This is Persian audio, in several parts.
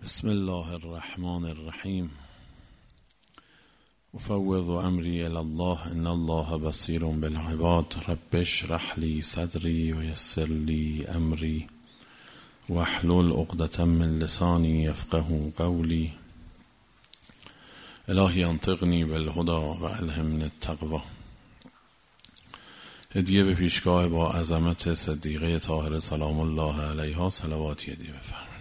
بسم الله الرحمن الرحیم. افوض امری الی الله ان الله بصیر بالعباد. رب اشرح لی صدری و یسر لی امری واحلل عقدة من لسانی یفقهوا قولی. الهی انطقنی بالهدی و الهمنی التقوی. هدیه به پیشگاه با عظمت صدیقه طاهره سلام الله علیها صلواتی هدیه بفرمایید.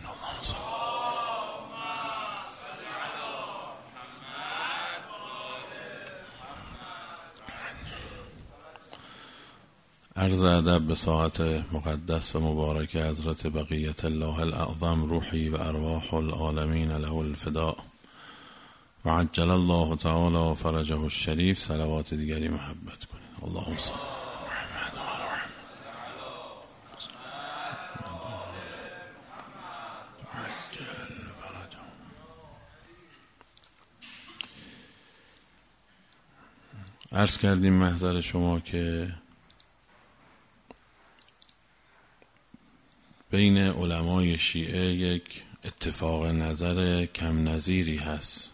عرض ادب به ساعت مقدس و مبارک حضرت بقیت الله الاعظم روحی و ارواح العالمین له الفداء و عجل الله تعالی فرجه الشریف. صلوات دیگری محبت کنید. اللهم صل محمد و آل محمد. عرض کردیم محضر شما که بین علمای شیعه یک اتفاق نظر کم نظیری هست.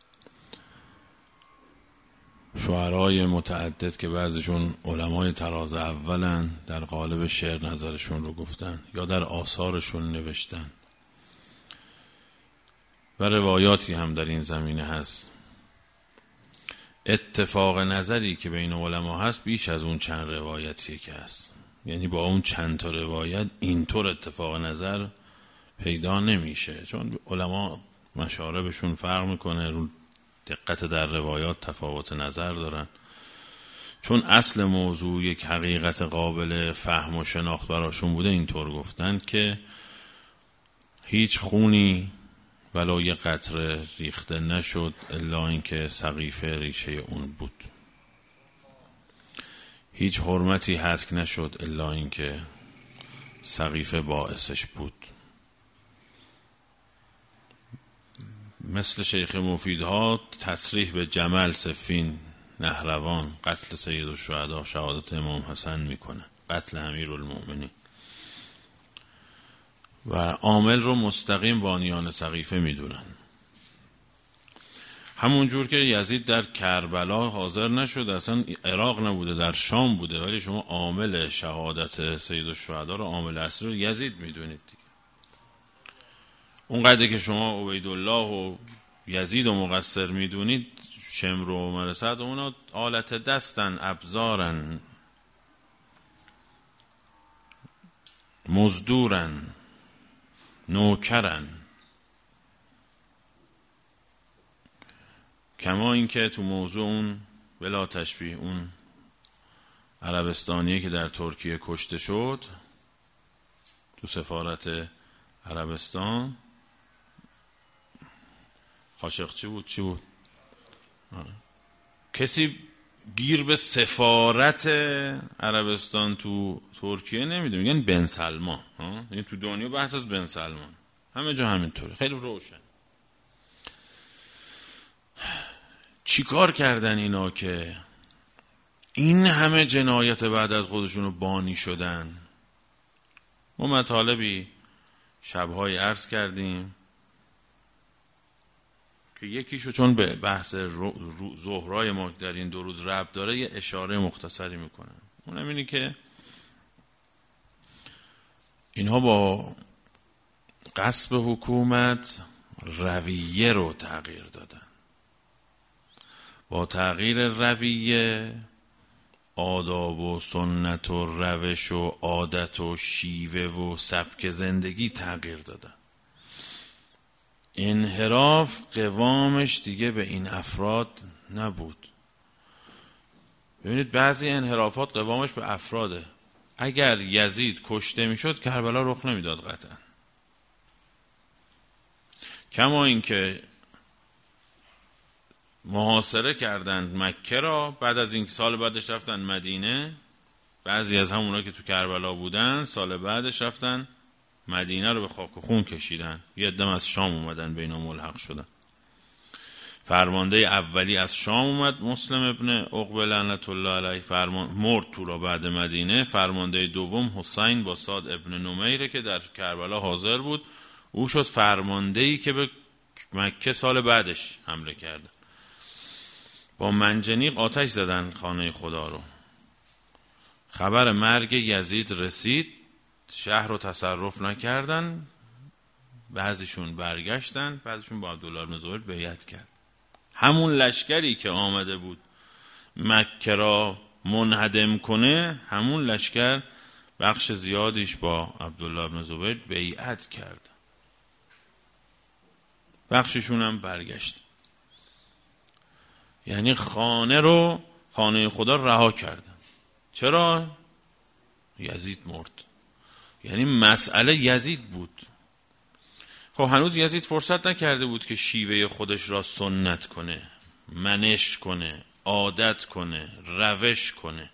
شعرای متعدد که بعضشون علمای طراز اولن در قالب شعر نظرشون رو گفتن یا در آثارشون نوشتن و روایاتی هم در این زمینه هست. اتفاق نظری که بین علما هست بیش از اون چند روایتی که هست، یعنی با اون چند تا روایت اینطور اتفاق نظر پیدا نمیشه، چون علما مشاربشون فرق میکنه، رو دقت در روایات تفاوت نظر دارن، چون اصل موضوع یک حقیقت قابل فهم و شناخت براشون بوده. اینطور گفتن که هیچ خونی ولو یه قطره ریخته نشد الا اینکه سقیفه ریشه اون بود، هیچ حرمتی هتک نشد الا اینکه سقیفه باعثش بود. مثل شیخ مفیدها تصریح به جمل، سفین، نهروان، قتل سید الشهدا، شهادت امام حسن میکنه، قتل امیرالمؤمنین، و عامل رو مستقیم بانیان سقیفه میدونن. همون جور که یزید در کربلا حاضر نشد، اصلا عراق نبوده، در شام بوده، ولی شما عامل شهادت سید الشهدا رو، عامل اصلی رو یزید میدونید دیگه. اونقدر که شما عبیدالله و یزید و مقصر میدونید، شمر و مرصد اونا آلت دستن، ابزارن، مزدورن، نوکرن. کما اینکه تو موضوع اون بلا تشبیه اون عربستانیه که در ترکیه کشته شد تو سفارت عربستان، خاشقچی بود چی بود؟ کسی گیر به سفارت عربستان تو ترکیه نمیده، میگن بن سلمان. یعنی تو دنیا بحث از بن سلمان، همه جا همینطوره، خیلی روشن. چی کار کردن اینا که این همه جنایت بعد از خودشونو بانی شدن؟ ما مطالبی شبهای عرض کردیم که یکیشو چون به بحث زهرای ما در این 2 روز ربط داره یه اشاره مختصری میکنن. اونم اینه که اینها با غصب حکومت رویه رو تغییر دادن. با تغییر رویه آداب و سنت و روش و عادت و شیوه و سبک زندگی تغییر دادن. انحراف قوامش دیگه به این افراد نبود. ببینید بعضی انحرافات قوامش به افراده. اگر یزید کشته میشد کربلا رخ نمیداد قطعا. کما اینکه محاصره کردند مکه را، بعد از این سال بعدش رفتن مدینه. بعضی از همونا که تو کربلا بودن سال بعدش رفتن مدینه رو به خاک و خون کشیدن. یه عده از شام اومدن به اینا ملحق شدن. فرمانده اولی از شام اومد، مسلم ابن عقبه لعنت الله علیه، مرد تو را بعد مدینه. فرمانده دوم حسین با سعد ابن نمیره که در کربلا حاضر بود، او شد فرماندهی که به مکه سال بعدش حمله کرد. با منجنیق آتش زدن خانه خدا رو. خبر مرگ یزید رسید، شهر رو تصرف نکردن، بعضیشون برگشتن، بعضیشون با عبدالله بن زبیر بیعت کرد. همون لشکری که آمده بود مکه را منهدم کنه، همون لشکر بخش زیادیش با عبدالله بن زبیر بیعت کرد، بخششون هم برگشت. یعنی خانه خدا رها کردن. چرا؟ یزید مرد. یعنی مسئله یزید بود. خب هنوز یزید فرصت نکرده بود که شیوه خودش را سنت کنه، منش کنه، عادت کنه، روش کنه.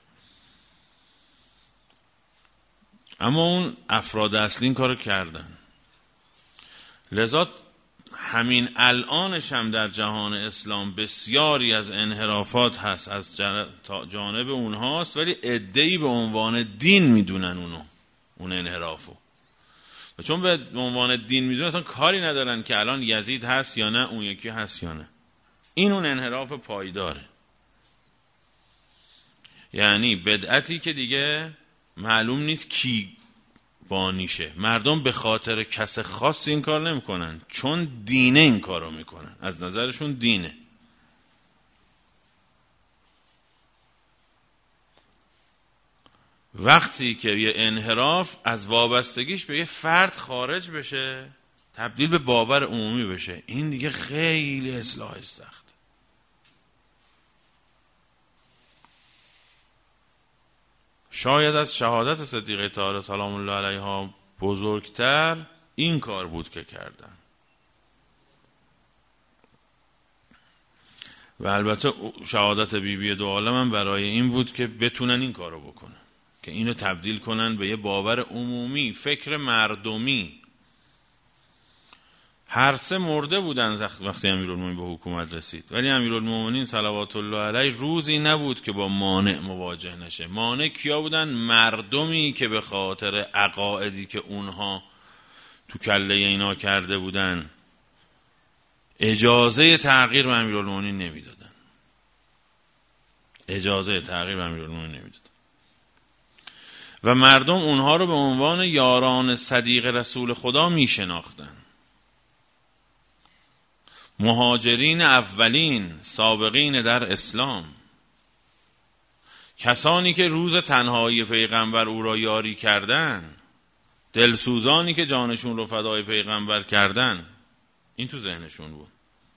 اما اون افراد اصلی این کارو کردن. لذا همین الانش هم در جهان اسلام بسیاری از انحرافات هست از جانب اونهاست، ولی عده‌ای به عنوان دین میدونن اون انحرافو، و چون به عنوان دین میدونن اصلا کاری ندارن که الان یزید هست یا نه، اون یکی هست یا نه. این اون انحراف پایداره. یعنی بدعتی که دیگه معلوم نیست کی بانیشه. مردم به خاطر کس خاص این کار نمی کنن، چون دینه این کار رو میکنن، از نظرشون دینه. وقتی که یه انحراف از وابستگیش به یه فرد خارج بشه، تبدیل به باور عمومی بشه، این دیگه خیلی اصلاحش سخت. شاید از شهادت صدیقه طاهره سلام الله علیها بزرگتر این کار بود که کردن. و البته شهادت بیبی دو عالم هم برای این بود که بتونن این کارو بکنن، که اینو تبدیل کنن به یه باور عمومی، فکر مردمی. هر سه مرده بودن وقتی امیرالمومنین به حکومت رسید، ولی امیرالمومنین صلوات الله علیه روزی نبود که با مانع مواجه نشه. مانع کیا بودن؟ مردمی که به خاطر عقائدی که اونها تو کله اینا کرده بودن اجازه تغییر به امیرالمومنین نمیدادن. اجازه تغییر به امیرالمومنین نمیدادن. و مردم اونها رو به عنوان یاران صدیق رسول خدا میشناختن. مهاجرین اولین، سابقین در اسلام، کسانی که روز تنهایی پیغمبر او را یاری کردن، دلسوزانی که جانشون رو فدای پیغمبر کردن، این تو ذهنشون بود.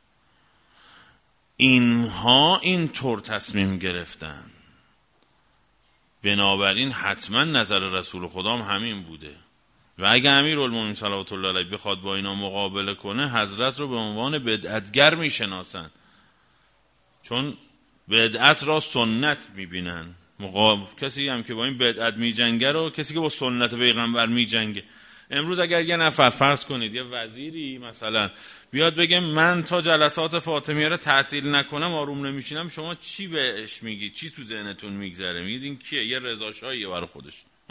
اینها این طور تصمیم گرفتن، بنابراین حتما نظر رسول خدا هم همین بوده. و اگه امیرالمومنین صلوات الله علیه بخواد با اینا مقابله کنه، حضرت رو به عنوان بدعتگر میشناسن، چون بدعت را سنت میبینن. کسی هم که با این بدعت میجنگه رو کسی که با سنت پیغمبر میجنگه. امروز اگر یه نفر فرض کنید یه وزیری مثلا بیاد بگه من تا جلسات فاطمیه رو تعطیل نکنم آروم نمیشینم، شما چی بهش میگید؟ چی تو ذهنتون میگذره؟ میگید این کیه؟ یه رضا شاهیه برای خودش.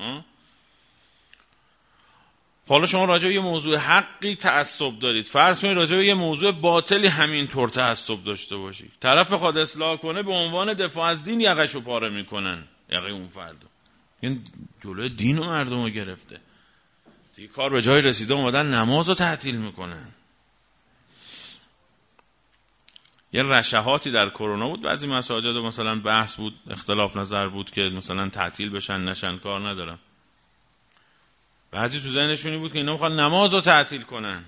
حالا شما راجع به یه موضوع حقی تعصب دارید، فرض کنید راجع به یه موضوع باطلی همین طور تعصب داشته باشید، طرف بخواد اصلاح کنه به عنوان دفاع از دین یقشو پاره میکنن، یقه اون فردو. این جلوی دین و مردم رو گرفته دیگه، کار به جای رسیده اومدن نماز رو تعطیل میکنن. یه رشحاتی در کرونا بود، بعضی مساجد مثلا بحث بود، اختلاف نظر بود که مثلا تعطیل بشن نشن، کار ندارم. بعضی تو ذهنشونی بود که اینا میخوان نماز رو تعطیل کنن،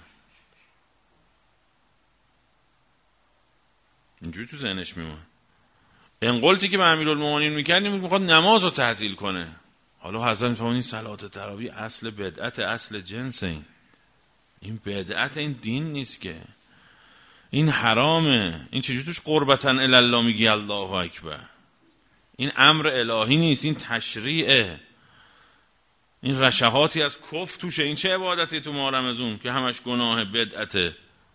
اینجوری تو ذهنش میمون. انقلتی که به امیرالمومنین میکرد میخواد نماز رو تعطیل کنه. حالا حضرت میفهمون این صلات تراویح اصل بدعت، اصل جنس. این بدعت، این دین نیست که، این حرامه. این چجوری توش قربتن الله میگی الله اکبر؟ این امر الهی نیست، این تشریعه. این رشحاتی از کفر توشه. این چه عبادتی تو ماه رمضان که همش گناه بدعته؟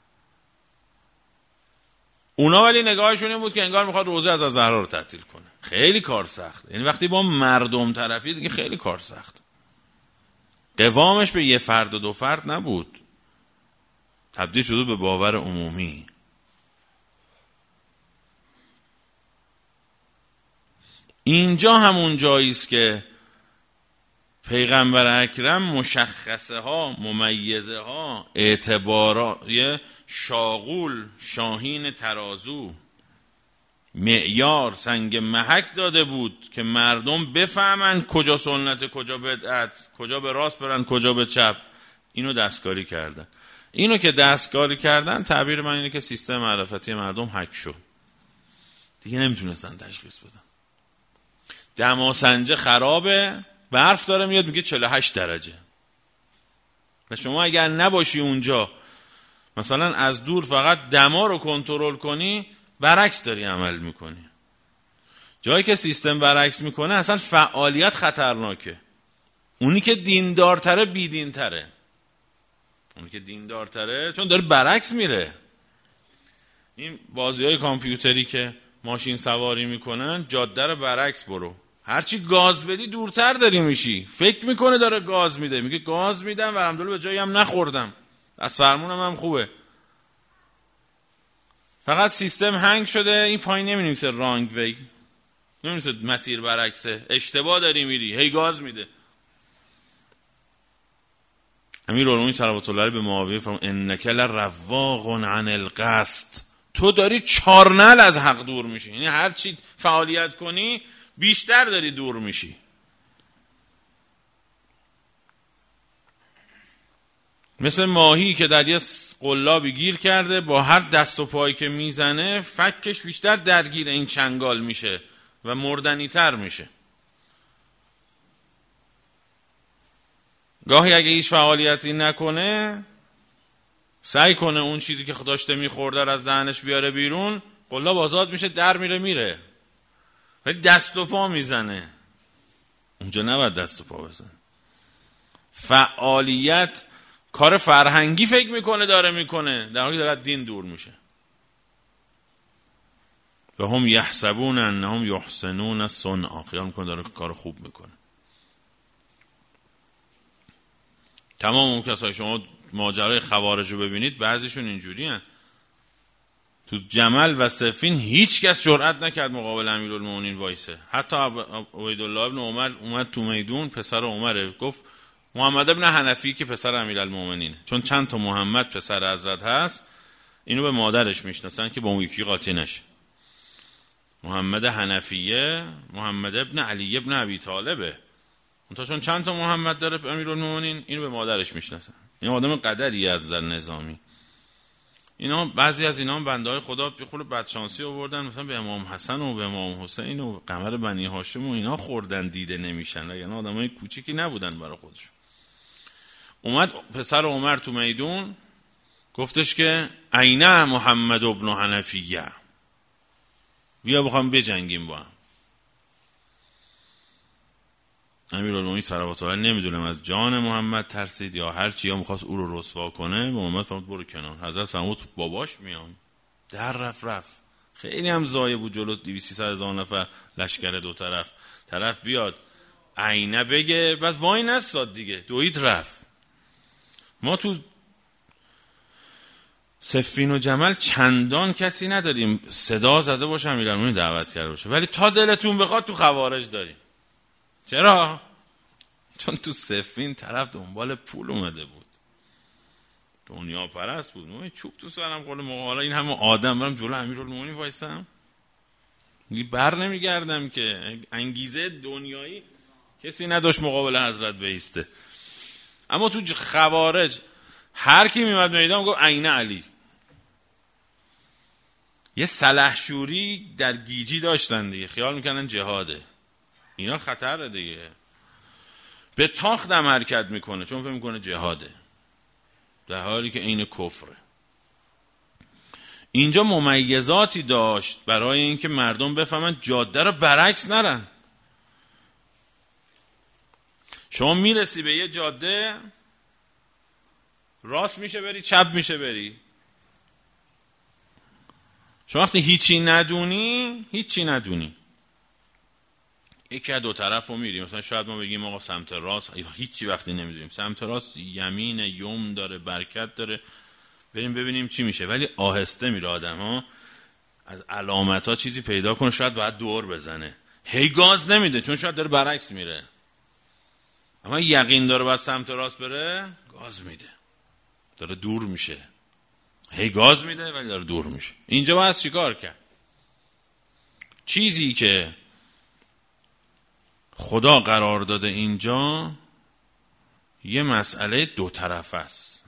اونا ولی نگاهشون این بود که انگار میخواد روزه از زهرا رو تعطیل کنه. خیلی کار سخت. یعنی وقتی با مردم طرفی دیگه خیلی کار سخت. قوامش به یه فرد و دو فرد نبود، تبدیل شده به باور عمومی. اینجا همون جایی است که پیغمبر اکرم مشخصه ها، ممیزه ها، اعتبارات شاغول، شاهین ترازو، معیار، سنگ محک داده بود که مردم بفهمن کجا سنت، کجا بدعت، کجا به راست برن، کجا به چپ. اینو دستکاری کردن. اینو که دستکاری کردن، تعبیر من اینه که سیستم معرفتی مردم هک شد. دیگه نمیتونستن تشخیص بدن. دماسنجه خرابه، برف داره میاد میگه 48 درجه. و شما اگر نباشی اونجا، مثلا از دور فقط دما رو کنترل کنی، برعکس داری عمل میکنی. جایی که سیستم برعکس میکنه اصلا فعالیت خطرناکه. اونی که دیندارتره بیدینتره. اونی که دیندارتره چون داره برعکس میره. این بازی‌های کامپیوتری که ماشین سواری میکنن، جاده رو برعکس برو، هرچی گاز بدی دورتر داری میشی. فکر میکنه داره گاز میده، میگه گاز میدم و الحمدلله به جایی هم نخوردم، از فرمونم هم خوبه. فقط سیستم هنگ شده، این پایین نمینویسه رانگ وی، نمینویسه مسیر برعکسه، اشتباه داری میری، هی گاز میده. امیرالمومنین صلوات الله علیه به معاویه فرمود انک لرواق عن القصد، تو داری چارنل از حق دور میشی. یعنی هر چی فعالیت کنی بیشتر داری دور میشی. مثل ماهی که در یه قلابی گیر کرده، با هر دست و پایی که میزنه فکش بیشتر درگیر این چنگال میشه و مردنی تر میشه. گاهی اگه هیچ فعالیتی نکنه، سعی کنه اون چیزی که داشته میخورده از دهنش بیاره بیرون، قلاب آزاد میشه، در میره، ولی دست و پا میزنه. اونجا نباید دست و پا بزنه. فعالیت کار فرهنگی فکر میکنه داره میکنه، در حالی داره دین دور میشه. و هم یحسبون انهم یحسنون صنعا، خیال میکنه داره کار خوب میکنه. تمام اون کسایی شما ماجرای خوارج رو ببینید، بعضیشون اینجوری هن. تو جمل و صفین هیچ کس جرئت نکرد مقابل امیرالمومنین وایسه. حتی عبیدالله ابن عمر اومد تو میدون، پسر عمره، گفت محمد ابن حنفی که پسر امیرالمومنینه، چون چند تا محمد پسر حضرت هست، اینو به مادرش میشناسن که با اون یکی قاطی نشه. محمد حنفیه محمد ابن علی ابن ابی طالبه، اون چون چند تا محمد داره امیرالمومنین، اینو به مادرش میشناسن. این آدم قدری از نظر نظامی. اینا بعضی از اینا هم بنده‌های خدا به خود بدشانسی آوردن، مثلا به امام حسن و به امام حسین و قمر بنی هاشم و اینا خوردن، دیده نمیشن، یعنی آدمای کوچیکی نبودن برای خودشون. اومد پسر عمر تو میدون، گفتش که عینه محمد ابن حنفیه، بیا بخوام بجنگیم با هم. امیرالمومنین صلوات الله نمیدونم از جان محمد ترسید یا هر چی، یا میخواست او رو رسوا کنه. محمد فرمود برو کنار. حضرت فرمود باباش میام. در رفت خیلی هم ضایع بود جلو 200-300 هزار نفر لشکر دو طرف بیاد عینه بگه، بس وای نستاد دیگه، دوید رفت. ما تو صفین و جمل چندان کسی نداریم صدا زده باشه امیرالمومنین دعوت کرده باشه، ولی تا دلتون بخواد تو خوارج داریم. چرا؟ چون تو صفین طرف دنبال پول اومده بود، دنیا پرست بود. من چوب تو سرم قول مقاله این همه آدم برم جلو امیرالمومنین وایسم، بر نمیگردم که انگیزه دنیایی کسی نداشت مقابل حضرت بیسته. اما تو خوارج هر کی میمد میدان گفت عین علی. یه سلحشوری در گیجی داشتن دیگه، خیال میکنن جهاده. اینا خطره دیگه، به تاختم حرکت میکنه چون فکر میکنه جهاده، در حالی که عین کفره. اینجا ممیزاتی داشت برای اینکه مردم بفهمن جاده رو برعکس نرن. شما میرسی به یه جاده، راست میشه بری، چپ میشه بری. شما وقتی هیچی ندونی یکی از دو طرف رو میریم. مثلا شاید ما بگیم آقا سمت راست، هیچی وقتی نمیدونیم سمت راست یمین یم داره، برکت داره، بریم ببینیم چی میشه. ولی آهسته میره آدم ها، از علامت ها چیزی پیدا کنه، شاید باید دور بزنه. هی گاز نمیده چون شاید داره برعکس میره، اما یقین داره باید سمت راست بره، گاز میده، داره دور میشه. هی گاز میده ولی داره دور میشه. اینجا باید چیکار کرد؟ چیزی که خدا قرار داده اینجا یه مسئله دو طرفه است.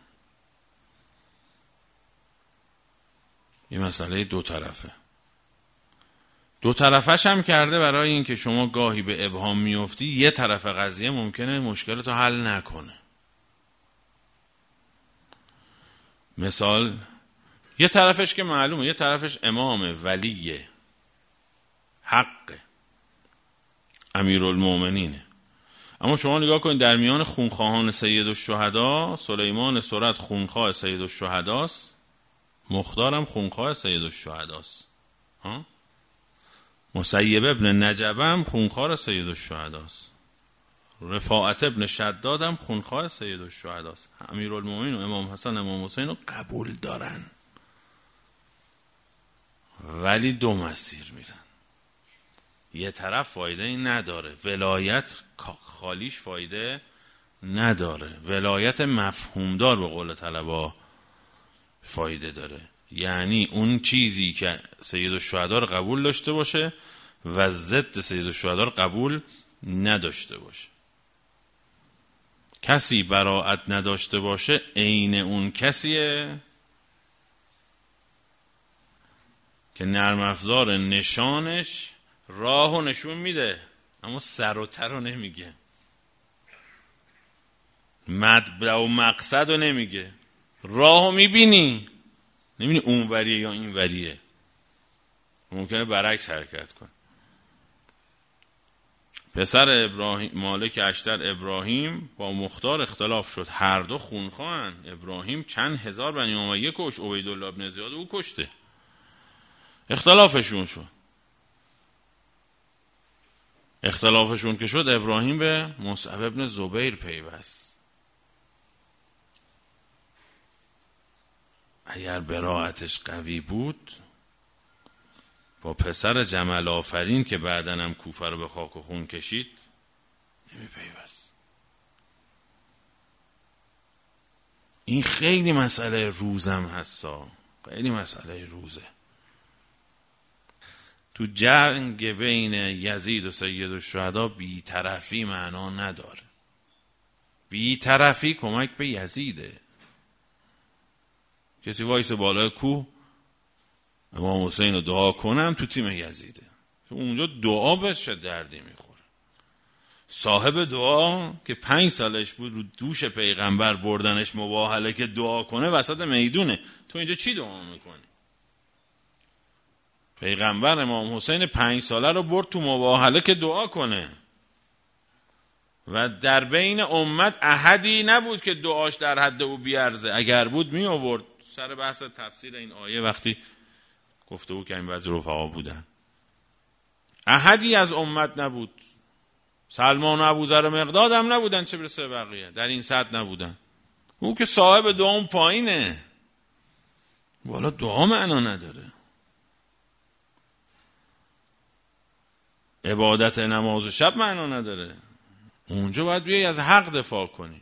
یه مسئله دو طرفه. دو طرفش هم کرده برای اینکه شما گاهی به ابهام میفتی، یه طرف قضیه ممکنه مشکلتو حل نکنه. مثال، یه طرفش که معلومه، یه طرفش امام ولی حق امیرالمومنینه، اما شما نگاه کنید در میان خونخواهان سید الشهدا، سلیمان سرد خونخواه سید الشهداست، مختارم خونخواه سید الشهداست، مسیب ابن نجبم خونخواه سید الشهداست، رفاعت ابن شدادم خونخواه سید الشهداست. امیرالمومنین و امام حسن امام حسین رو قبول دارن، ولی دو مسیر میرن. یه طرف فایده این نداره، ولایت خالیش فایده نداره، ولایت مفهومدار به قول طلبا فایده داره. یعنی اون چیزی که سید الشهدا رو قبول داشته باشه و ضد سید الشهدا رو قبول نداشته باشه. کسی براءت نداشته باشه عین اون کسیه که نرم افزار نشانش راهو نشون میده اما سر و ته رو نمیگه، مطلب و مقصد رو نمیگه. راهو میبینی، نمیبینی اون وریه یا این وریه، ممکنه برعکس حرکت کن. پسر ابراهیم مالک اشتر ابراهیم با مختار اختلاف شد، هر دو خونخواهن. ابراهیم چند هزار بنی امیه کش، عبیدالله ابن زیاد او کشته، اختلافشون شد. اختلافشون که شد، ابراهیم به مصعب ابن زبیر پیوست. اگر براءتش قوی بود، با پسر جمل آفرین که بعدن هم کوفه رو به خاک و خون کشید نمی پیوست. این خیلی مسئله روزم هستا، خیلی مسئله روزه. تو جنگ بین یزید و سید الشهدا بی‌طرفی معنا نداره. بی‌طرفی کمک به یزیده. کسی وایس بالای کوه امام حسین رو دعا کنم، تو تیم یزیده، اونجا دعا بشه دردی میخوره. صاحب دعا که 5 سالش بود رو دوش پیغمبر بردنش مباهله که دعا کنه وسط میدونه، تو اینجا چی دعا میکنی؟ پیغمبر امام حسین 5 ساله رو برد تو مباهله که دعا کنه و در بین امت احدی نبود که دعاش در حد او بیارزه. اگر بود می آورد. سر بحث تفسیر این آیه وقتی گفته بود که این بعضی رفقا بودن، احدی از امت نبود. سلمان و ابوذر مقداد هم نبودن، چه برسه بقیه، در این سطح نبودن. او که صاحب دعا اون پایینه، والا دعا معنا نداره. عبادت نماز شب معنا نداره. اونجا باید بیایی از حق دفاع کنی.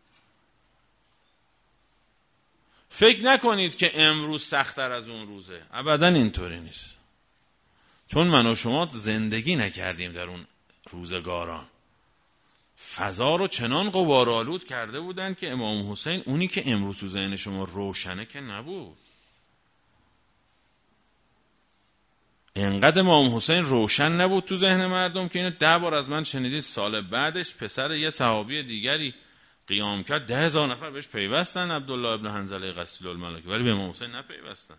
فکر نکنید که امروز سخت‌تر از اون روزه، ابداً اینطوری نیست. چون من و شما زندگی نکردیم در اون روزگاران. فضا رو چنان غبارآلود کرده بودن که امام حسین اونی که امروز تو ذهن شما روشنه که نبود. انقدر امام حسین روشن نبود تو ذهن مردم که اینو 10 بار از من شنیدید. سال بعدش پسر یه صحابی دیگری قیام کرد، 10,000 نفر بهش پیوستن، عبدالله ابن حنظله غسیل الملائکه، ولی به امام حسین نپیوستن.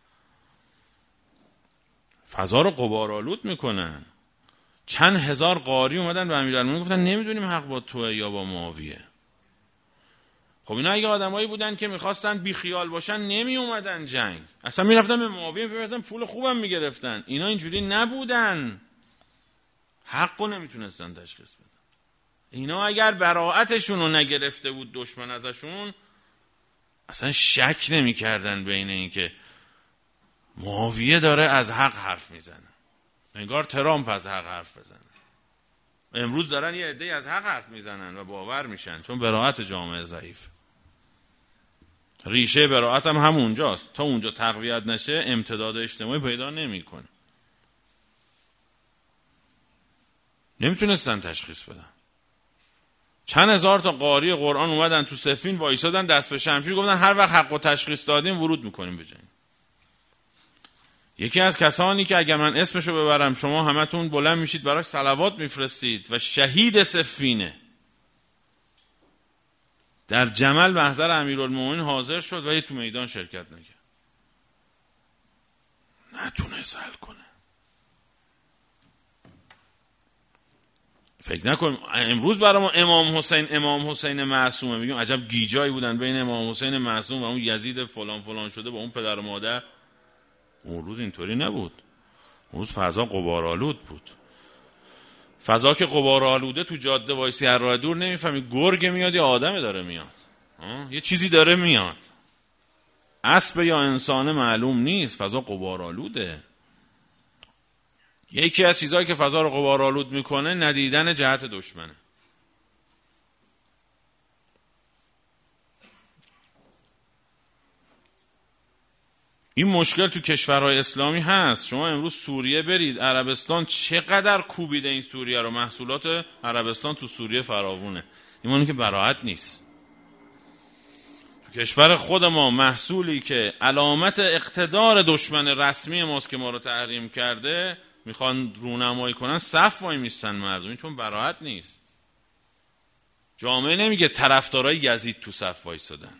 فضا رو غبارآلود میکنن. چند هزار قاری اومدن به امیرالمومنین گفتن نمیدونیم حق با توه یا با معاویه. خب اینا اگه آدمایی بودن که میخواستن بی خیال باشن نمی اومدن جنگ، اصلا میرفتن به معاویه میپیوستن، پول خوبم میگرفتن. اینا اینجوری نبودن، حقو نمیتونستن تشخیص بدن. اینا اگر براءتشون رو نگرفته بود دشمن ازشون، اصلا شک نمی کردن بین این که معاویه داره از حق حرف میزنه، انگار ترامپ از حق حرف بزنه. امروز دارن یه عده‌ای از حق حرف میزنن و باور میشن، چون براءت جامعه ضعیف. ریشه براءت هم همونجاست. تا اونجا تقویت نشه امتداد اجتماعی پیدا نمیکنه. نمیتونستن تشخیص بدن. چند هزار تا قاری قرآن اومدن تو صفین وایسادن دست به شمشیر، گفتن هر وقت حق و تشخیص دادیم ورود میکنیم به جنگ. یکی از کسانی که اگر من اسمشو ببرم شما همتون بلند میشید براش صلوات میفرستید و شهید صفینه، در جمل محضر امیرالمومنین حاضر شد ولی تو میدان شرکت نکرد. نتونست حل کنه. فکر نکنیم امروز برای ما امام حسین معصومه میگیم عجب گیجایی بودن بین امام حسین معصوم و اون یزید فلان فلان شده با اون پدر و مادر. اون روز اینطوری نبود. اون روز فضا غبارآلود بود. فضا که غبارآلوده تو جاده وایسی هر راه دور نمیفهمی گرگ میاد یا آدم داره میاد، یه چیزی داره میاد، اسب یا انسان معلوم نیست، فضا غبارآلوده. یکی از چیزایی که فضا رو غبارآلود میکنه ندیدن جهت دشمنه. این مشکل تو کشورهای اسلامی هست. شما امروز سوریه برید، عربستان چقدر کوبیده این سوریه رو. محصولات عربستان تو سوریه فراوونه. این که براحت نیست. تو کشور خود ما محصولی که علامت اقتدار دشمن رسمی ماست که ما رو تحریم کرده میخوان رونمایی کنن، صف وای میستن مردم، چون براحت نیست. جامعه نمیگه طرفدارای یزید تو صف وایسادن.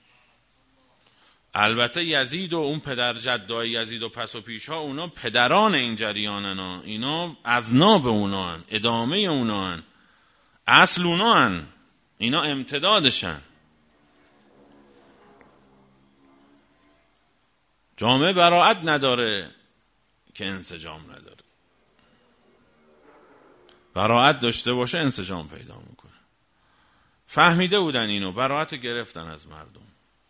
البته یزید و اون پدر جدای یزید و پس و پیش ها اونا پدران این جریانن، اینا اذناب اونا هن، ادامه اونا هن، اصل اونا هن، اینا امتدادشن. جامعه براءت نداره که انسجام نداره. براءت داشته باشه انسجام پیدا میکنه. فهمیده بودن اینو، براءت گرفتن از مردم.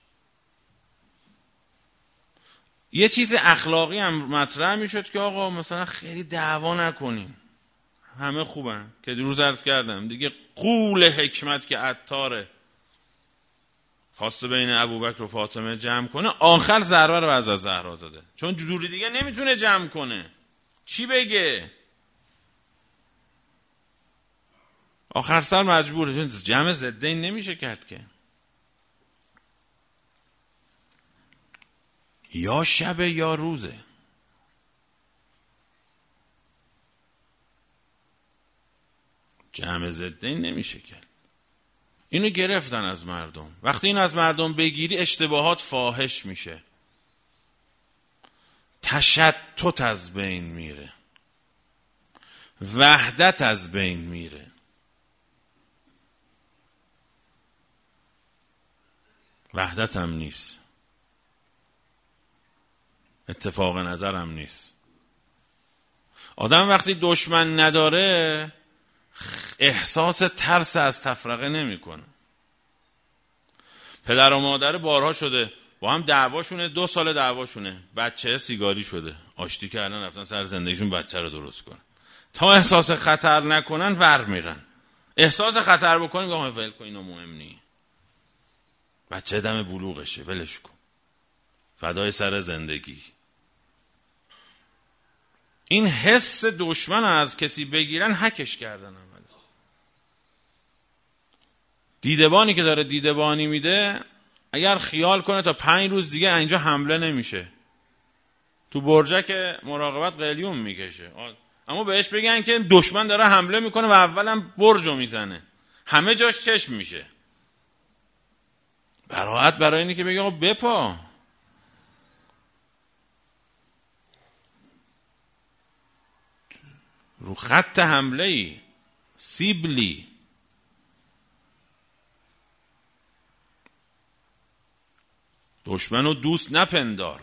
یه چیز اخلاقی هم مطرح میشد که آقا مثلا خیلی دعوا نکنیم، همه خوبن. که دیروز عرض کردم دیگه قول حکمت که عطاره خواسته بین ابوبکر و فاطمه جمع کنه، آخر ضربه رو از زهرا زده، چون جوری دیگه نمیتونه جمع کنه. چی بگه؟ آخر سر مجبوره، چون جمع ضدین نمیشه کرد که. یا شبه یا روزه. جمع ضدین نمیشه کرد. اینو گرفتن از مردم. وقتی این از مردم بگیری اشتباهات فاحش میشه، تشتت از بین میره، وحدت از بین میره. وحدت هم نیست، اتفاق نظر هم نیست. آدم وقتی دشمن نداره احساس ترس از تفرقه نمیکنه. پدر و مادر بارها شده با هم دعواشونه، 2 سال دعواشونه، بچه سیگاری شده، آشتی کردن، رفتن سر زندگیشون بچه رو درست کنن. تا احساس خطر نکنن ور میرن. احساس خطر بکنن گاه ول کن، اینو مهم نی، بچه دم بلوغشه، ولش کن، فدای سر زندگی. این حس دشمن از کسی بگیرن حکش کردن. دیدبانی که داره دیدبانی میده اگر خیال کنه تا 5 روز دیگه اینجا حمله نمیشه، تو برجک مراقبت قلیون میکشه، اما بهش بگن که دشمن داره حمله میکنه و اولا برجو میزنه، همه جاش چشم میشه. براحت برای اینه که بگه آقا بپا، رو خط حمله ای، سیبلی. دشمن رو دوست نپندار.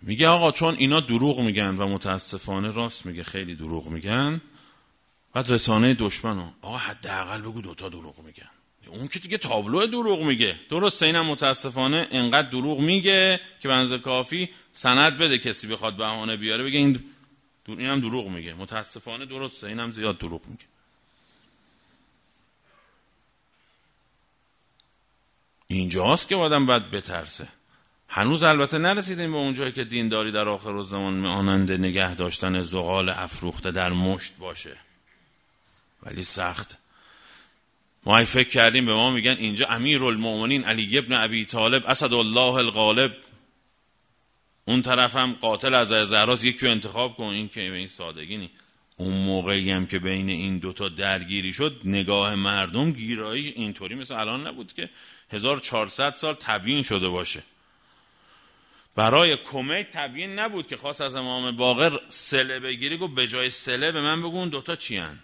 میگه آقا چون اینا دروغ میگن و متاسفانه راست میگه، خیلی دروغ میگن، بعد رسانه دشمنو آقا حداقل بگو دوتا دروغ میگن. اون که دیگه تابلو دروغ میگه. درسته اینم متاسفانه انقدر دروغ میگه که بنظر کافی سند بده کسی بخواد بهانه بیاره بگه اینم دروغ میگه. متاسفانه درسته اینم زیاد دروغ میگه. اینجاست که آدم باید بترسه. هنوز البته نرسیدیم به اونجایی که دینداری در آخر الزمان مانند نگه داشتن زغال افروخته در مشت باشه، ولی سخت. ما فکر کردیم به ما میگن اینجا امیرالمومنین علی ابن ابی طالب اسدالله الغالب، اون طرف هم قاتل از زهراست، یکی رو انتخاب کن. این که به این سادگی نی. اون موقعی هم که بین این دوتا درگیری شد، نگاه مردم گیرایی اینطوری مثل الان نبود که 1400 سال تبیین شده باشه. برای کمیت تبیین نبود که خواست از امام باقر صله بگیری، گفت به جای صله به من بگو اون دوتا چی هن.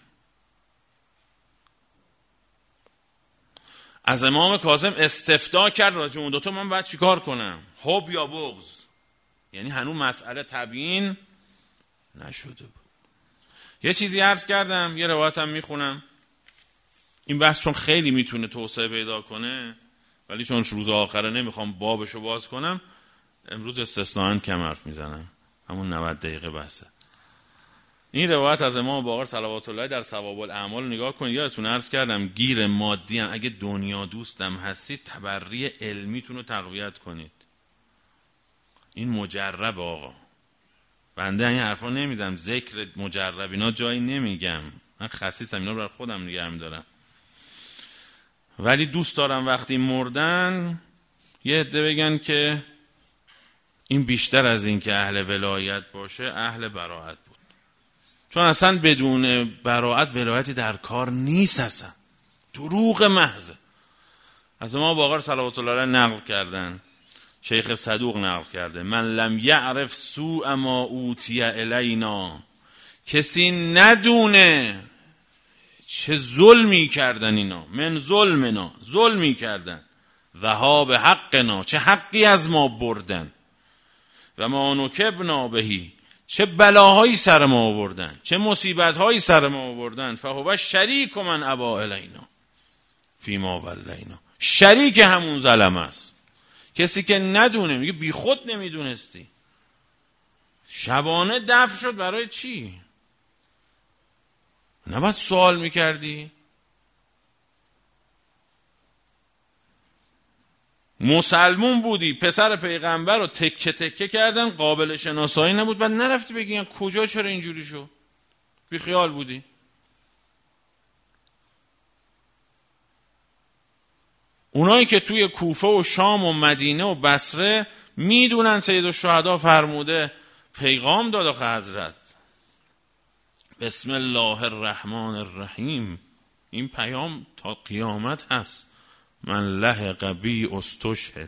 از امام کاظم استفتاء کرد راجع اون دوتا، من باید چی کار کنم؟ حب یا بغض؟ یعنی هنوز مسئله تبیین نشده بود. یه چیزی عرض کردم، یه روایتم میخونم. این بحث چون خیلی میتونه توسعه پیدا کنه، ولی چون روز آخره نمیخوام بابشو باز کنم، امروز استثناءً کم حرف میزنم، همون 90 دقیقه بسه. این روایت از امام باقر صلوات الله در ثواب الاعمال نگاه کنید. یادتون عرض کردم گیر مادی هم اگه دنیا دوستم هستید، تبری علمیتون رو تقویت کنید. این مجرب آقا، بنده این حرفا نمیزنم، ذکر مجرب اینا جایی نمیگم، من خصیصم، اینا رو برای خودم نگه می‌دارم. ولی دوست دارم وقتی مردن یه عده بگن که این بیشتر از این که اهل ولایت باشه اهل براءت بود، چون اصلا بدون براءت ولایتی در کار نیست، اصلا دروغ محض. از ما باقر صلوات الله علیه نقل کردن، شیخ صدوق نقل کرده، من لم یعرف سوء ما اوتی الینا، کسی ندونه چه ظلمی کردن اینا، من ظلمنا، ظلمی کردن، ذهاب حقنا، چه حقی از ما بردن، و ما نکبنا بهی، چه بلاهایی سر ما آوردن، چه مصیبتهایی سر ما آوردن، فهو شریک من ابا الینا فیما ولینا، شریک همون ظلم است. کسی که ندونه میگه بی خود نمیدونستی. شبانه دفع شد برای چی؟ نباید سوال میکردی؟ مسلمون بودی، پسر پیغمبر رو تکه تکه کردن، قابل شناسایی نبود، بعد نرفتی بگی کجا چرا اینجوری شد؟ بی خیال بودی. اونایی که توی کوفه و شام و مدینه و بصره میدونن سید الشهدا فرموده، پیغام داد آخه حضرت بسم الله الرحمن الرحیم، این پیام تا قیامت هست، من لحق بی استشهد،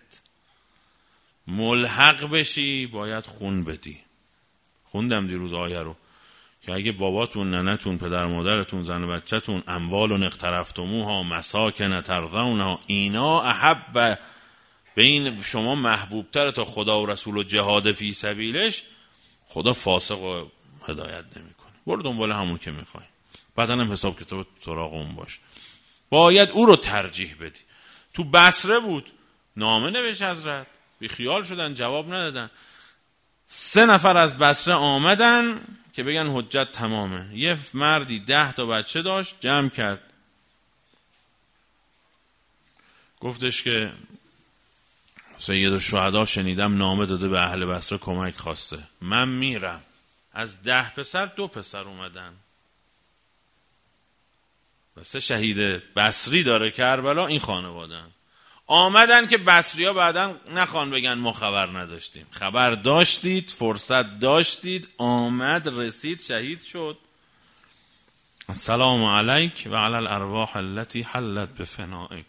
ملحق بشی باید خون بدی. خوندم دیروز آیه رو که اگه باباتون، ننتون، پدر مادرتون، زن و بچه‌تون اموال اقترفتموها، مساکن ترضونها، اینا احب بین شما محبوبتر تا خدا و رسول و جهاد فی سبیلش، خدا فاسق و هدایت نمیکنه. برو دنبال همون که میخوای، بعدن هم حساب کتاب سراغ اون باش. باید او رو ترجیح بدی. تو بصره بود، نامه نوشت حضرت، بی خیال شدن، جواب ندادن. 3 نفر از بصره آمدن که بگن حجت تمامه. یه مردی 10 تا بچه داشت، جمع کرد، گفتش که سید الشهدا شنیدم نامه داده به اهل بصره کمک خواسته، من میرم. از 10 پسر 2 پسر اومدن. و 3 شهید بصری داره کربلا، این خانواده آمدن که بصری ها بعدن نخوان بگن ما خبر نداشتیم. خبر داشتید، فرصت داشتید، آمد، رسید، شهید شد. السلام علیک و علی الارواح التي حلت بفنائک.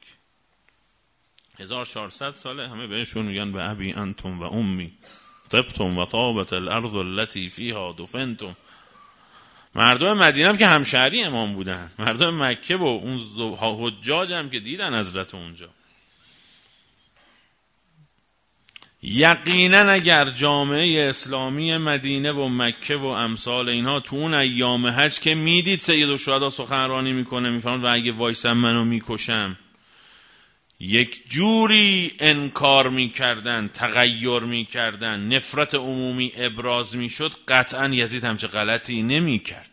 1400 ساله همه بهشون میگن به ابی انتم و امی طبتم و طابت الارض التي فيها دفنتم. مردم مدینه هم که همشهری امام بودن، مردم مکه و اون حجاج هم که دیدن حضرت اونجا. یقینا اگر جامعه اسلامی مدینه و مکه و امثال اینها تو اون ایام حج که میدید سید الشهدا سخنرانی میکنه میفرماد و اگه وایسم منو میکشم، یک جوری انکار میکردن، تغییر میکردن، نفرت عمومی ابراز میشد، قطعا یزید همچه غلطی نمیکرد.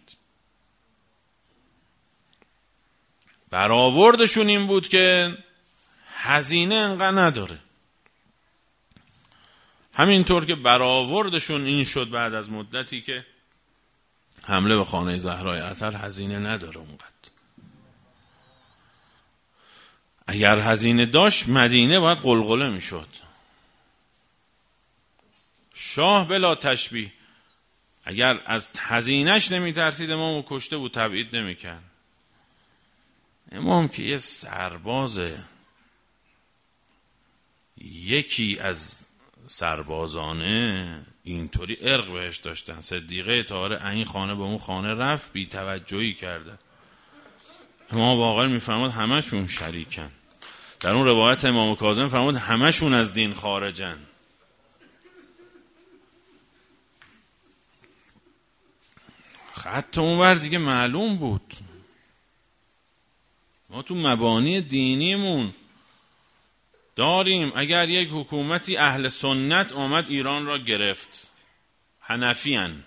برآوردشون این بود که هزینه انقدر نداره. همینطور که برآوردشون این شد بعد از مدتی که حمله به خانه زهرای اطهر هزینه نداره اونقدر. اگر هزینه داشت مدینه باید قلقله میشد. شاه بلا تشبیه اگر از هزینهش نمی ترسید امامو کشته بود، تبعید نمی کرد. امام که یه سربازه، یکی از سربازانه اینطوری ارق بهش داشتن. صدیقه طاهره این خانه به اون خانه رفت، بی توجهی کردن. امام واقعا میفرماد همشون شریکن. در اون روایت امام کاظم فرمود همشون از دین خارجن. خط اونور دیگه معلوم بود. ما تو مبانی دینیمون داریم اگر یک حکومتی اهل سنت آمد ایران را گرفت، حنفیان،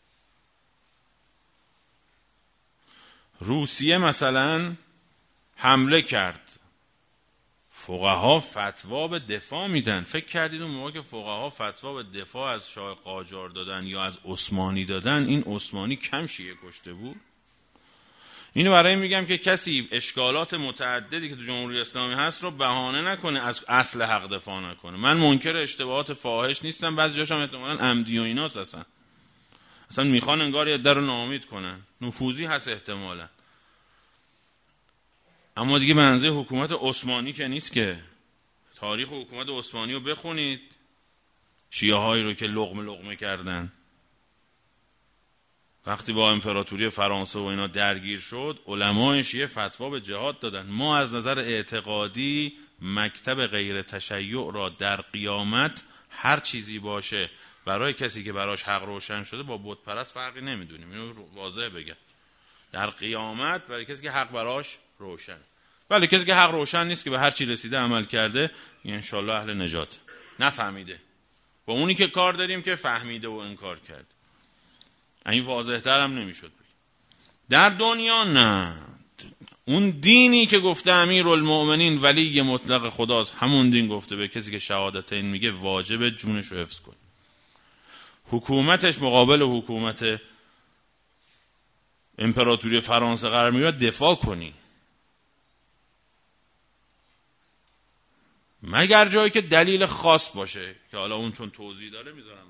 روسیه مثلا حمله کرد، فقها فتوا به دفاع میدن. فکر کردید اون موقع که فقها فتوا به دفاع از شاه قاجار دادن یا از عثمانی دادن، این عثمانی کم شیعه کشته بود؟ اینو برای میگم که کسی اشکالات متعددی که تو جمهوری اسلامی هست رو بهانه نکنه، از اصل حق دفاع نکنه. من منکر اشتباهات فاحش نیستم، بعضی‌هاش هم احتمالاً عمدی و ایناست، اصلا میخوان انگار یه در رو ناامید کنن، نفوذی هست احتمالاً. اما دیگه منزه حکومت عثمانی که نیست که. تاریخ حکومت عثمانی رو بخونید، شیعه هایی رو که لقمه کردن. وقتی با امپراتوری فرانسه و اینا درگیر شد، علمای شیعه فتوا به جهاد دادن. ما از نظر اعتقادی مکتب غیر تشیع را در قیامت هر چیزی باشه برای کسی که براش حق روشن شده با بت پرست فرقی نمیدونیم. اینو واضح بگم. در قیامت برای کسی که حق براش روشن، ولی کسی که حق روشن نیست که به هر چی رسیده عمل کرده، انشالله اهل نجات. نفهمیده با اونی که کار داریم که فهمیده و انکار کرد. این واضح تر هم نمیشد. در دنیا نه، اون دینی که گفته امیرالمؤمنین ولی مطلق خداست، همون دین گفته به کسی که شهادتین میگه واجب جونش رو حفظ کن. حکومتش مقابل حکومت امپراتوری فرانسه قرار میگیره، دفاع کنی، مگر جایی که دلیل خاص باشه که حالا اون چون توضیح داره میذارم.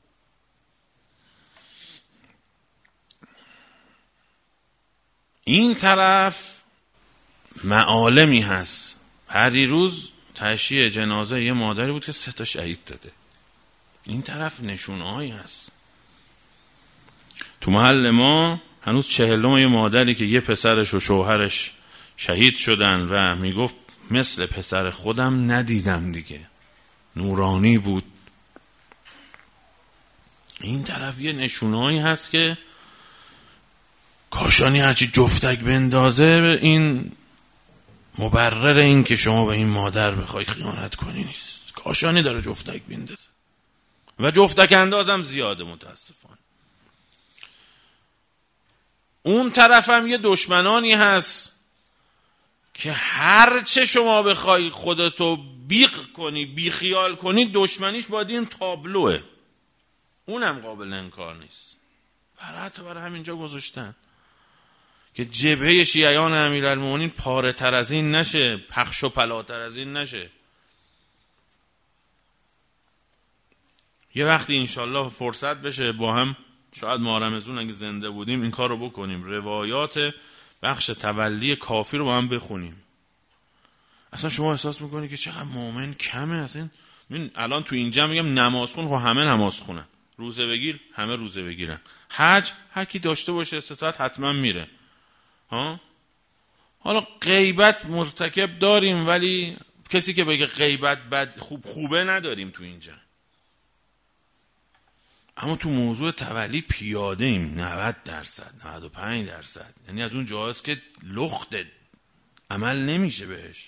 این طرف معالمی هست. پریروز تشییع جنازه یه مادری بود که 3 تا شهید داده. این طرف نشونهایی هست. تو محل ما هنوز 40 یه مادری که یه پسرش و شوهرش شهید شدن و میگفت مثل پسر خودم ندیدم دیگه، نورانی بود. این طرف یه نشونهایی هست که کاشانی هرچی جفتک بندازه این مبرر این که شما به این مادر بخوای خیانت کنی نیست. کاشانی داره جفتک بندازه و جفتک اندازم زیاده متاسفانه. اون طرف هم یه دشمنانی هست که هرچه شما بخوای خودتو بیق کنی، بیخیال کنی، دشمنیش باید این تابلوه، اونم قابل انکار نیست. برای همینجا گذاشتن که جبهه شیعیان امیرالمومنین پاره تر از این نشه، پخش و پلاتر از این نشه. یه وقتی انشالله فرصت بشه با هم، شاید ما رمضان اگه زنده بودیم این کار رو بکنیم، روایات بخش تولی کافی رو با هم بخونیم. اصلا شما احساس میکنی که چقدر مؤمن کمه. اصلا من الان تو اینجا میگم نماز خون، خب همه نماز خونن، روزه بگیر همه روزه بگیرن، حج هر کی داشته باشه استطاعت حتما میره. حالا غیبت مرتکب داریم ولی کسی که بگه غیبت بد خوبه نداریم تو اینجا. اما تو موضوع تولی پیاده ایم 90%، 95%. یعنی از اون جاهاست که لخت عمل نمیشه بهش.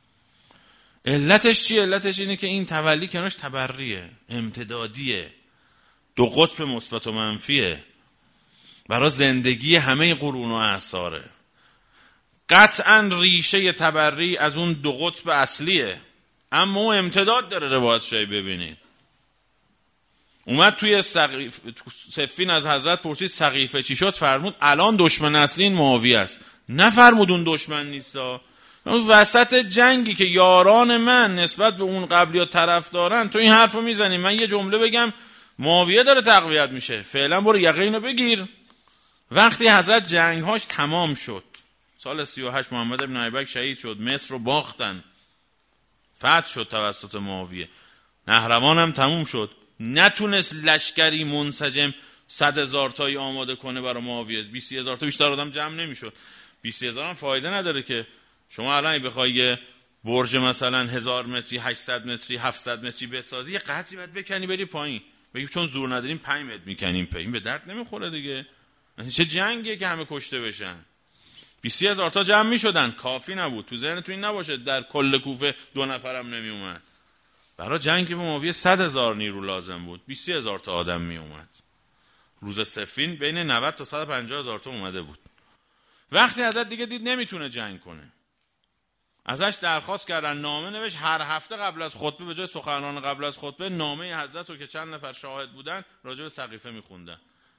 علتش چیه؟ علتش اینه که این تولی کنارش تبریه، امتدادیه، دو قطب مثبت و منفیه، برای زندگی همه قرون و اعصاره. قطعا ریشه تبری از اون دو قطب اصلیه، اما اون امتداد داره. روایت شایی ببینید، اومد توی صفین از حضرت پرسید سقیفه چی شد؟ فرمود الان دشمن اصلی این معاویه است. نفرمود اون دشمن نیستا، وسط جنگی که یاران من نسبت به اون قبلی طرف دارن تو این حرفو میزنی. من یه جمله بگم معاویه داره تقویت میشه، فعلا برو یقینو بگیر. وقتی حضرت جنگهاش تمام شد، سال 38 محمد ابن ایبک شهید شد، مصر رو باختن، فتح شد توسط معاویه، نهروان هم تموم شد، نتونست لشکری منسجم 100,000 تایی آماده کنه برای معاویه. 20,000 تا بیشتر آدم جمع نمیشد. 20,000 هم فایده نداره که شما الان بخوای یه برج مثلا 1000 متری، 800 متری، 700 متری بسازی، یه قطعی باید بکنی بری پایین، بگی چون زور نداریم 5 متر میکنیم پایین، به درد نمیخوره دیگه. چه جنگیه که همه کشته بشن. 20,000 تا جمع میشدن، کافی نبود. تو ذهنتون این نباشه در کل کوفه 2 نفرم نمی اومد. برای جنگ به معاویه 100,000 نیرو لازم بود، 20,000 تا آدم می اومد. روز صفین بین 90 تا 150,000 تا اومده بود. وقتی حضرت دیگه دید نمیتونه جنگ کنه، ازش درخواست کردن، نامه نوشت. هر هفته قبل از خطبه به جای سخنران قبل از خطبه، نامه حضرت رو که چند نفر شاهد بودن راجع به سقیفه میخوندن.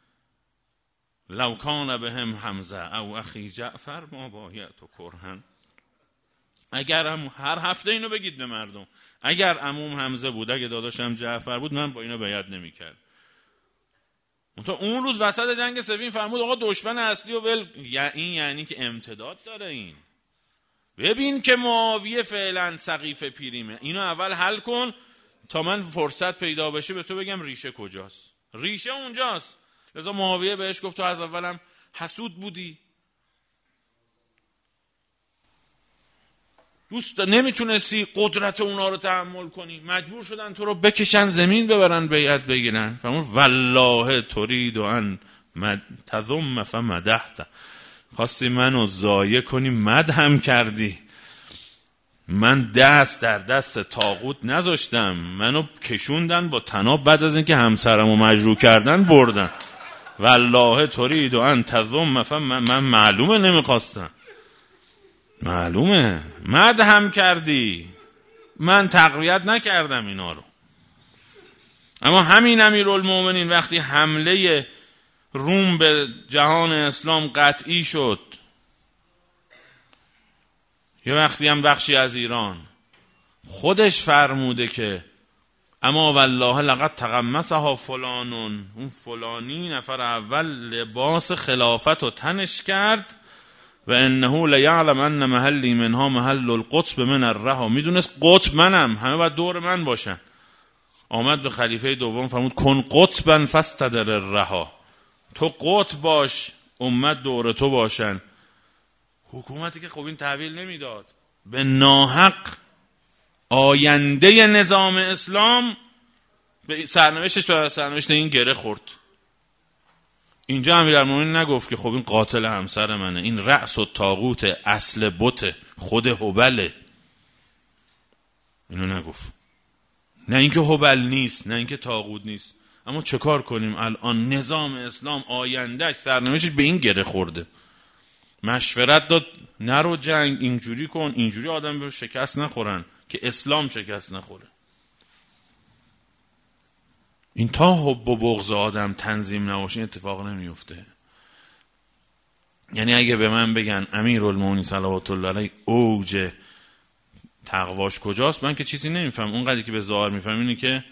لو کان بهم حمزه او اخی جعفر ما بایعت کرهن. اگر هر هفته اینو بگید به مردم، اگر عموم حمزه بود، اگه داداشم جعفر بود، من با اینا بیعت نمیکرد. اون روز وسط جنگ صفین فرمود آقا دشمن اصلی و ول. این یعنی که امتداد داره. این ببین که معاویه فعلا سقیفه پیریمه، اینو اول حل کن تا من فرصت پیدا بشه به تو بگم ریشه کجاست. ریشه اونجاست. لذا معاویه بهش گفت تو از اولم حسود بودی، دوست نمیتونستی قدرت اونا رو تحمل کنی، مجبور شدن تو رو بکشن زمین ببرن بیعت بگیرن. فرمود والله ترید ان تذم فمدحت. خواستی منو ضایع کنی، مدحم کردی. من دست در دست طاغوت نذاشتم، منو کشوندن با طناب، بعد از اینکه همسرمو مجروح کردن بردن. والله ترید ان تذم من معلومه نمیخواستم، معلومه مدحم کردی، من تقویت نکردم اینا رو. اما همین امیرالمومنین وقتی حمله روم به جهان اسلام قطعی شد، یه وقتی هم بخشی از ایران، خودش فرموده که اما والله لقد تقمصها فلانون، اون فلانی نفر اول لباس خلافت رو تنش کرد و انه لیعلم ان محلی منها محل القطب من الرها. میدونست قطب منم، همه باید دور من باشن. آمد به خلیفه دوم فرمود کن قطبا فاستدر الرها، تو قطب باش امت دور تو باشن. حکومتی که خب این تحویل نمیداد، به ناحق آینده نظام اسلام به سرنوشت این گره خورد. اینجا امیرالمومنین نگفت که خب این قاتل همسر منه، این رأس و طاغوت، اصل بت، خود هبله. اینو نگفت. نه اینکه هبل نیست، نه اینکه طاغوت نیست، اما چه کار کنیم الان نظام اسلام آیندهش سرنوشتش به این گره خورده. مشورت داد نرو جنگ، اینجوری کن، اینجوری آدم به شکست نخورن که اسلام شکست نخوره. این تا حب و بغض آدم تنظیم نباشه اتفاق نمیفته. یعنی اگه به من بگن امیرالمومنین صلوات الله علیه اوج تقواش کجاست، من که چیزی نمیفهم. اونقدری که به ظاهر میفهم اینه که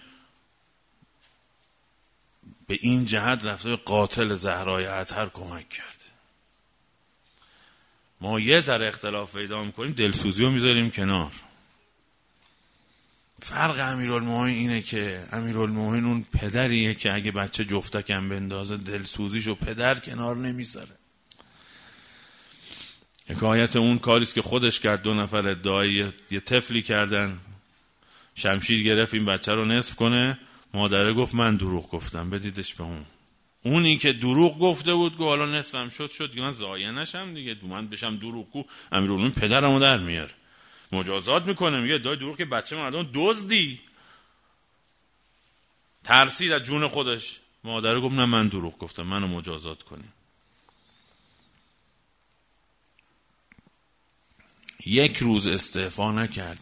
به این جهت رفته قاتل زهرای اطهر کمک کرده. ما یه ذره اختلاف پیدا میکنیم، دلسوزی رو میذاریم کنار. فرق امیرالمومنین اینه که امیرالمومنین اون پدریه که اگه بچه جفتکم بندازه دلسوزیشو پدر کنار نمیذاره. حکایت اون کاریست که خودش کرد. 2 نفر ادعای یه طفلی کردن، شمشیر گرفت این بچه رو نصف کنه، مادره گفت من دروغ گفتم، بدیدش به اونی که دروغ گفته بود گفت حالا نصفم شد دیگه من ضایع نشم دیگه، من بشم دروغگو، امیرالمومنین پدرمو در میاره، مجازات میکنه، میگه ادعای دروغ که بچه مردم دزدی. ترسید از جون خودش، مادره گفت نه من دروغ گفتم، منو مجازات کنیم. 1 روز استعفا نکرد.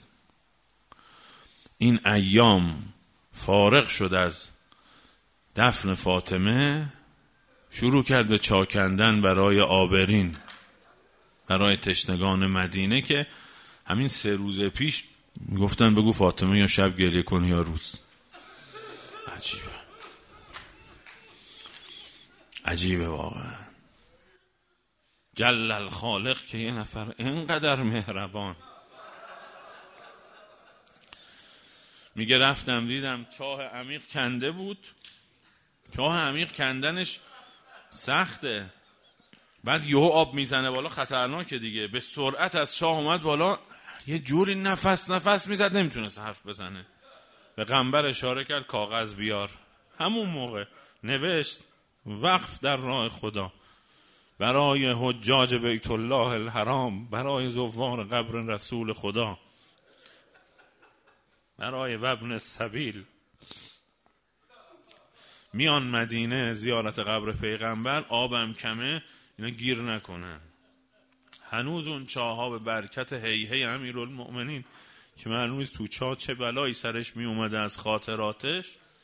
این ایام فارغ شد از دفن فاطمه، شروع کرد به چاکندن برای عابرین، برای تشنگان مدینه که همین 3 روز پیش میگفتن بگو فاطمه یا شب گریه کنه یا روز. عجیبه واقعا. جل الخالق که یه نفر اینقدر مهربان. میگه رفتم دیدم چاه عمیق کنده بود. چاه عمیق کندنش سخته، بعد یهو آب میزنه بالا، خطرناکه دیگه. به سرعت از چاه اومد بالا، یه جوری نفس میزد، نمیتونست حرف بزنه. به قنبر اشاره کرد کاغذ بیار. همون موقع نوشت وقف در راه خدا، برای حجاج بیت الله الحرام، برای زوار قبر رسول خدا، برای وابن السبیل. میان مدینه زیارت قبر پیغمبر، آبم کمه، اینا گیر نکنن. هنوز اون چاها به برکت هی امیرالمؤمنین که معلومه تو چاه چه بلایی سرش می اومده از خاطراتش.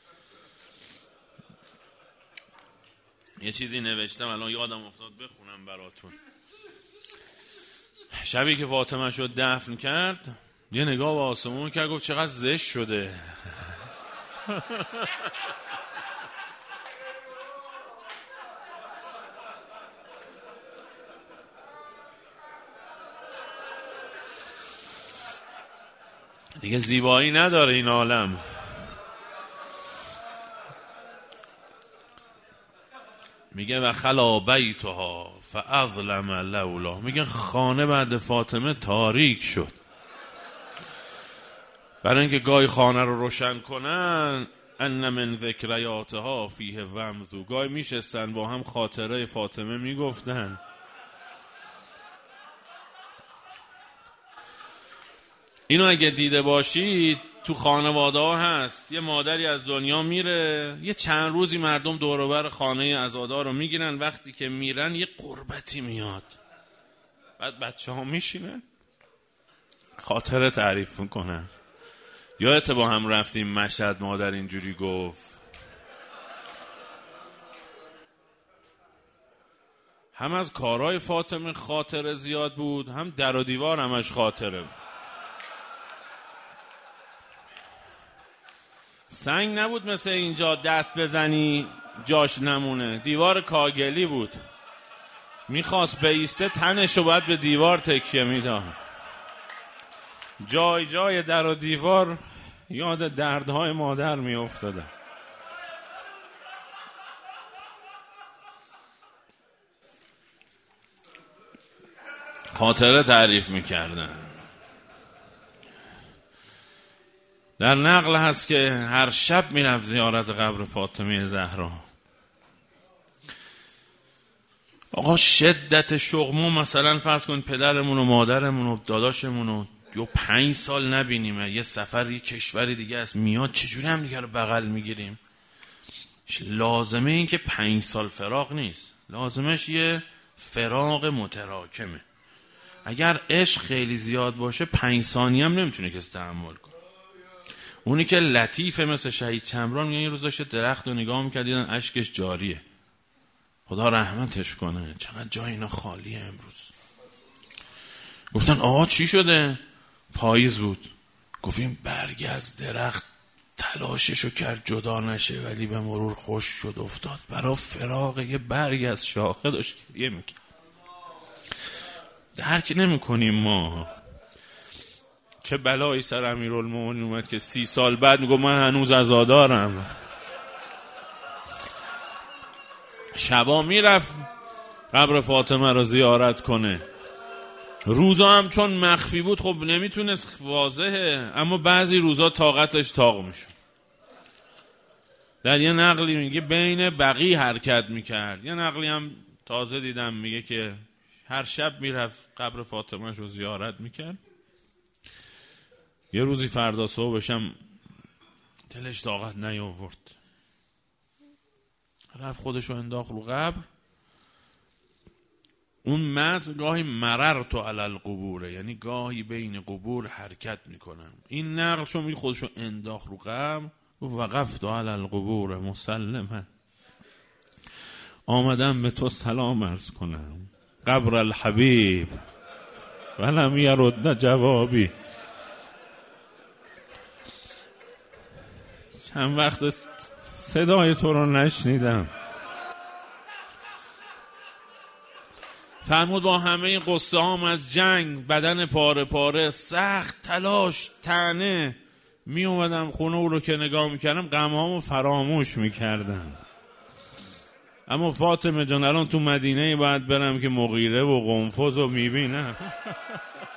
یه چیزی نوشتم الان یادم افتاد بخونم براتون. شبی که فاطمه شد دفن کرد، یه نگاه به آسمون کرد، گفت چقدر زشت شده. دیگه زیبایی نداره این عالم. میگه و خلا بیتها فاظلم لولا، میگه خانه بعد فاطمه تاریک شد. برای اینکه گاهی خانه رو روشن کنن، ان من ذکریاتها فیه ومزو، گاهی میشستن با هم خاطره فاطمه میگفتن. اینو اگه دیده باشید تو خانواده ها هست، یه مادری از دنیا میره، یه چند روزی مردم دور و بر خانه عزادار رو میگیرن، وقتی که میرن یه قربتی میاد، بعد بچه ها میشینن خاطره تعریف میکنن. یادت با هم رفتیم مشهد، مادر اینجوری گفت، هم از کارهای فاطمه خاطره زیاد بود، هم در و دیوار همش خاطره بود. سنگ نبود مثل اینجا دست بزنی جاش نمونه، دیوار کاگلی بود، میخواست بیسته تنشو باید به دیوار تکیه میداد. جای جای در و دیوار یاد دردهای مادر میافتاده. خاطره تعریف میکردن. در نقل هست که هر شب میرفت زیارت قبر فاطمه زهرا. آقا شدت شغمو، مثلا فرض کن پدرمون و مادرمون و داداشمون رو 5 سال نبینیم، یه سفر یه کشور دیگه است میاد، چجوری هم دیگه رو بغل میگیریم؟ لازمه این که 5 سال فراق نیست، لازمش یه فراق متراکمه. اگر عشق خیلی زیاد باشه 5 ثانیه هم نمیتونه کسی تحمل کنه. اونی که لطیفه مثل شهید چمران، میگن یه روز داشته درخت رو نگاه میکرد، دیدن اشکش جاریه، خدا رحمتش کنه، چقدر جای اینا خالیه امروز. گفتن آقا چی شده؟ پاییز بود. گفتیم برگ از درخت تلاششو کرد جدا نشه، ولی به مرور خوش شد افتاد. برای فراق یه برگ از شاخه داشت گریه میکرد. درک نمی کنیم ما چه بلایی سر امیرالمومنین اومد که 30 سال بعد میگه من هنوز عزادارم. شبا میرفت قبر فاطمه رو زیارت کنه، روزا هم چون مخفی بود خب نمیتونست واضحه، اما بعضی روزا طاقتش طاق میشد. در یه نقلی میگه بین بقی حرکت میکرد، یه نقلی هم تازه دیدم میگه که هر شب میرفت قبر فاطمه‌ش رو زیارت میکرد. یه روزی فردا صبحشم دلش طاقت نیاورد، رفت خودش رو انداخت رو قبر. اون متن گاهی مررت علی القبور، یعنی گاهی بین قبور حرکت میکنم. این نقل چون میگه خودش رو انداخت رو قبر، وقفت علی القبور مسلما، آمدم به تو سلام عرض کنم، قبر الحبیب ولم یرد جوابی. چند وقت صدای تو رو نشنیدم. فرمود با همه قصه هام از جنگ، بدن پاره پاره، سخت تلاش، طعنه، می اومدم خونه او رو که نگاه میکردم غمهامو فراموش میکردم. اما فاطمه جان الان تو مدینه باید برم که مغیره و قنفذ رو میبینم.